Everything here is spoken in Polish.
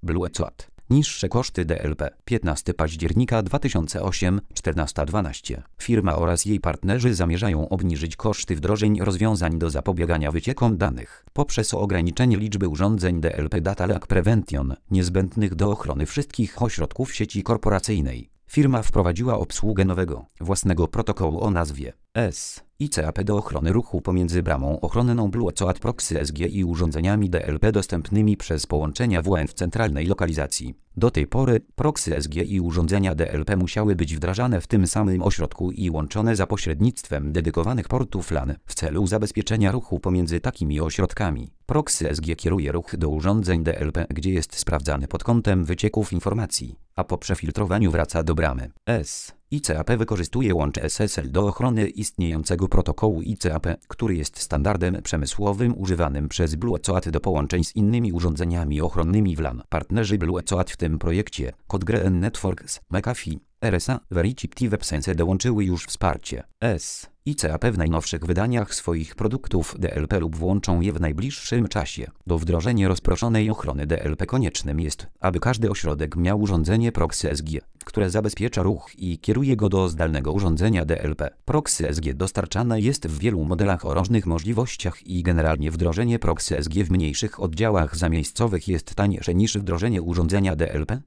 BlueChat. Niższe koszty DLP. 15 października 2008, 14:12. Firma oraz jej partnerzy zamierzają obniżyć koszty wdrożeń rozwiązań do zapobiegania wyciekom danych poprzez ograniczenie liczby urządzeń DLP Data Leak Prevention niezbędnych do ochrony wszystkich ośrodków sieci korporacyjnej. Firma wprowadziła obsługę nowego, własnego protokołu o nazwie SICAP do ochrony ruchu pomiędzy bramą ochronną BlueChat Proxy SG i urządzeniami DLP dostępnymi przez połączenia WLAN w centralnej lokalizacji. Do tej pory Proxy SG i urządzenia DLP musiały być wdrażane w tym samym ośrodku i łączone za pośrednictwem dedykowanych portów LAN w celu zabezpieczenia ruchu pomiędzy takimi ośrodkami. Proxy SG kieruje ruch do urządzeń DLP, gdzie jest sprawdzany pod kątem wycieków informacji, a po przefiltrowaniu wraca do bramy. SICAP wykorzystuje łącze SSL do ochrony istniejącego protokołu ICAP, który jest standardem przemysłowym używanym przez BlueChat do połączeń z innymi urządzeniami ochronnymi w LAN. Partnerzy BlueChat w tym projekcie, Codegren Networks, McAfee, RSA, Verity WebSense dołączyły już wsparcie SICAP w najnowszych wydaniach swoich produktów DLP lub włączą je w najbliższym czasie. Do wdrożenia rozproszonej ochrony DLP koniecznym jest, aby każdy ośrodek miał urządzenie Proxy SG, które zabezpiecza ruch i kieruje go do zdalnego urządzenia DLP. Proxy SG dostarczane jest w wielu modelach o różnych możliwościach i generalnie wdrożenie Proxy SG w mniejszych oddziałach zamiejscowych jest tańsze niż wdrożenie urządzenia DLP.